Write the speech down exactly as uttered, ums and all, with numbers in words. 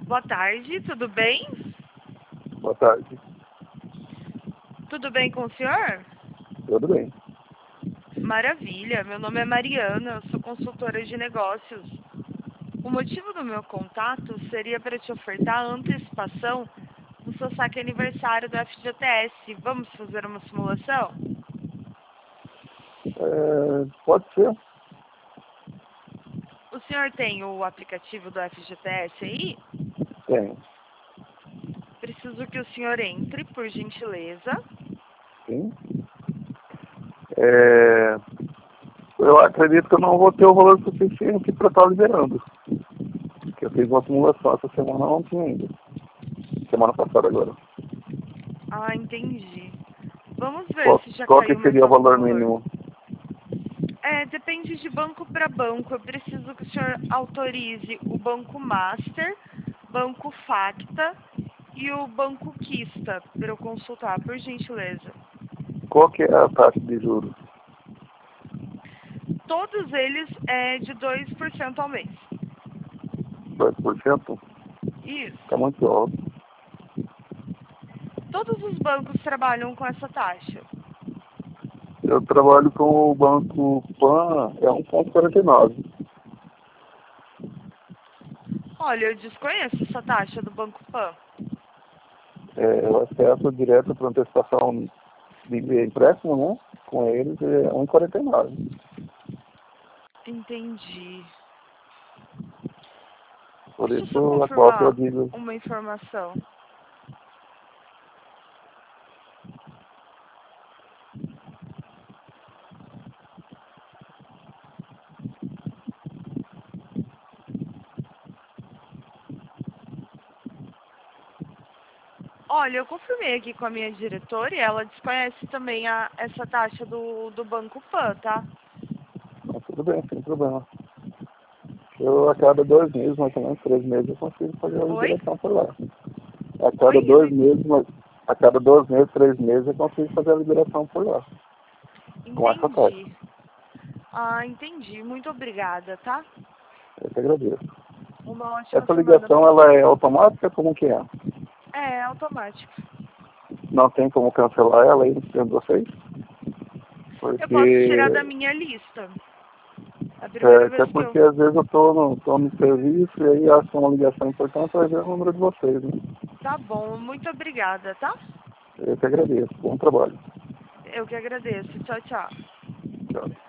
Boa tarde, tudo bem? Boa tarde. Tudo bem com o senhor? Tudo bem. Maravilha, meu nome é Mariana, eu sou consultora de negócios. O motivo do meu contato seria para te ofertar a antecipação do seu saque aniversário do F G T S. Vamos fazer uma simulação? É, pode ser. O senhor tem o aplicativo do F G T S aí? Tem. Preciso que o senhor entre, por gentileza. Sim. É, eu acredito que eu não vou ter o valor suficiente para estar liberando. Porque eu fiz uma simulação essa semana, não tinha ainda. Semana passada agora. Ah, entendi. Vamos ver Qual, se já qual que caiu mais seria o algum valor valor. mínimo? É, depende de banco para banco. Eu preciso que o senhor autorize o Banco Master, Banco Facta e o Banco Quista para eu consultar, por gentileza. Qual que é a taxa de juros? Todos eles é de dois por cento ao mês. dois por cento? Isso. Está muito alto. Todos os bancos trabalham com essa taxa. Eu trabalho com o Banco Pan, é um ponto quarenta e nove. Olha, eu desconheço essa taxa do Banco Pan. É, o acesso direto para antecipação de empréstimo, né? Com eles é um vírgula quarenta e nove. Entendi. Por Deixa eu só isso, a qual que eu confirmar digo, uma informação. Olha, eu confirmei aqui com a minha diretora e ela desconhece também a, essa taxa do, do Banco Pan, tá? mas tudo bem, sem problema. Eu, a cada dois meses, mais ou menos, três meses, eu consigo fazer a Oi? liberação por lá. A cada Oi? dois meses, mas, a cada dois meses, três meses, eu consigo fazer a liberação por lá. Com essa taxa. Entendi. Ah, entendi. Muito obrigada, tá? Eu que agradeço. Uma ótima Essa semana ligação, pra ela é você. automática? Como que é? É, é automático. Não tem como cancelar ela aí dentro de vocês? Eu posso tirar da Porque minha lista. É a É, primeira até vez que eu... porque às vezes eu tô no, tô no serviço e aí acho uma ligação importante, vai ver o número de vocês, né? Tá bom, muito obrigada, tá? Eu que agradeço. Bom trabalho. Eu que agradeço. Tchau, tchau. Tchau.